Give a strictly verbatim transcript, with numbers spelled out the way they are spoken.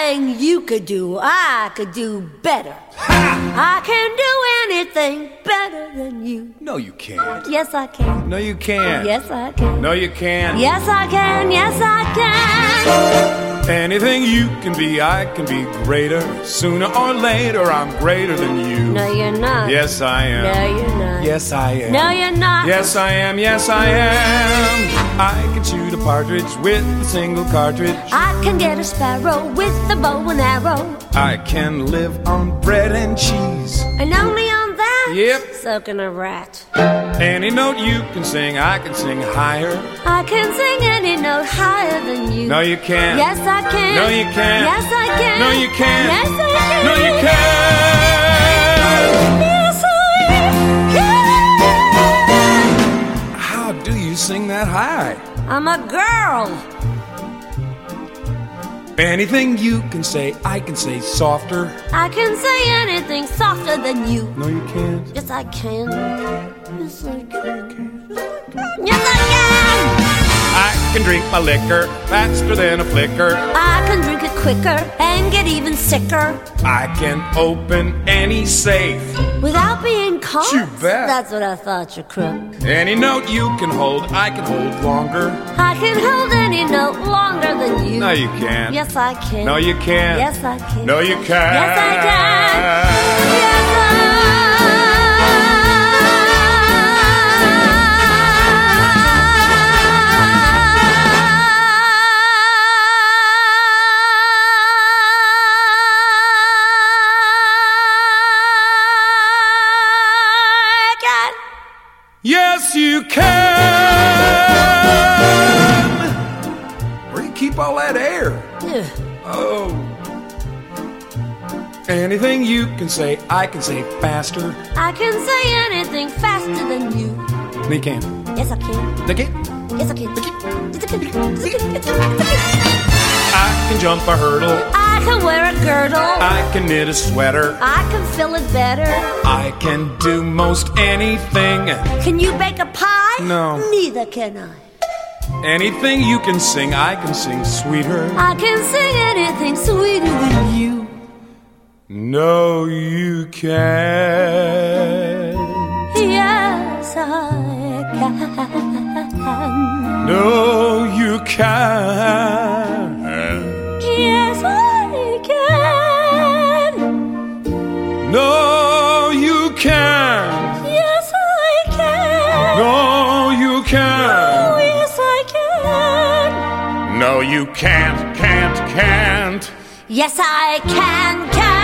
Anything you could do, I could do better. Ha! I can do anything better than you. No, you can't. Yes, I can. No, you can't. Yes, I can. No, you can't. Yes, I can. Yes, I can. Anything you can be, I can be greater. Sooner or later, I'm greater than you. No, you're not. Yes, I am. No, you're not. Yes, I am. No, you're not. Yes, I am. Yes, I am. I can shoot a partridge with a single cartridge. I can get a sparrow with a bow and arrow. I can live on bread and cheese. And only on that? Yep. So can a rat. Any note you can sing, I can sing higher. I can sing any note higher than you. No, you can't. Yes, I can. No, you can't. Yes, I can. No, you can't. Yes, I can. No, you can't. Yes, I can. How do you sing that high? I'm a girl. Anything you can say, I can say softer. I can say anything softer than you. No, you can't. Yes, I can. Yes, I can. Yes, I can. I can drink my liquor faster than a flicker. I can drink it quicker and get even sicker I can open any safe. without being caught. You bet. That's what I thought, you crook. Any note you can hold, I can hold longer. I can hold any note longer than you. No, you can't. Yes, I can. No, you can't. Yes, I can. No, you can't. Yes, I can. Yes, Yes, you can. Where you keep all that air? Ugh. Oh. Anything you can say, I can say faster. I can say anything faster than you. No, you can't. Yes, I can. No, you can't. Yes, I can. Yes, I can. Yes, I can. Yes, I can. I can jump a hurdle. I can wear a girdle. I can knit a sweater. I can fill it better. I can do most anything. Can you bake a pie? No. Neither can I. Anything you can sing, I can sing sweeter. I can sing anything sweeter than you. No, you can't. Yes, I can. No, you can't. Yes, I can. No, you can't. Yes, I can. No, you Oh, can't. yes, I can. No, you can't, can't, can't. Yes, I can, can.